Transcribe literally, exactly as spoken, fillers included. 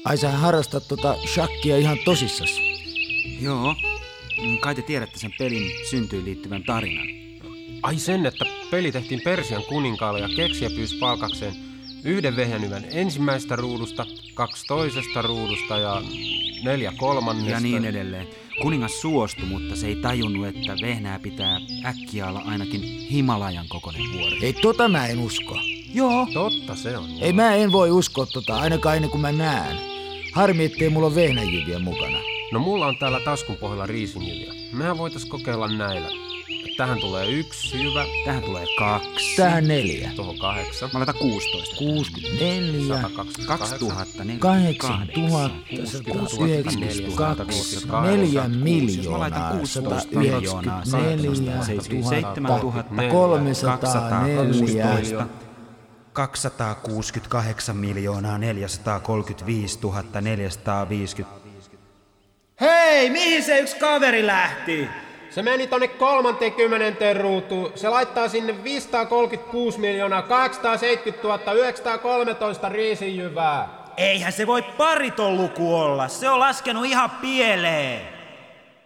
Ai sä harrastat tota shakkia ihan tosissas? Joo, kai te tiedätte sen pelin syntyyn liittyvän tarinan. Ai sen, että peli tehtiin Persian kuninkaalle ja keksijä pyysi palkakseen yhden vehnäjyvän ensimmäisestä ruudusta, kaksi toisesta ruudusta ja neljä kolmannesta. Ja niin edelleen. Kuningas suostui, mutta se ei tajunnut, että vehnää pitää äkkiä olla ainakin Himalajan kokoinen vuori. Ei tota mä en usko. Joo. Totta se on. Ei mä en voi uskoa tota, ainakaan ennen kuin mä näen. Harmi, ettei mulla ole vehnäjyviä mukana. No mulla on täällä taskun pohjalla riisinjyviä. Mehän voitais kokeilla näillä. Tähän tulee yksi jyvä. Tähän tulee kaksi. Tähän neljä. Tuohon kahdeksan. Mä laitan kuusitoista. kuusikymmentäneljä. sata kaksikymmentäkahdeksan. kaksituhatta Kahdeksan tuhatta, sata yhdeksänkymmentäkaksi, neljä miljoonaa, sata yhdeksänkymmentäneljä tuhatta, kolmesataaneljä, kaksisataakuusikymmentäkahdeksan miljoonaa neljäsataakolmekymmentäviisituhatta neljäsataaviisikymmentä. Hei, mihin se yksi kaveri lähti? Se meni tonne kolmantekymmenenteen ruutuun. Se laittaa sinne viisisataakolmekymmentäkuusi miljoonaa kaksisataaseitsemänkymmentätuhatta yhdeksänsataakolmetoista riisinjyvää. Eihän se voi pariton luku olla, se on laskenut ihan pieleen.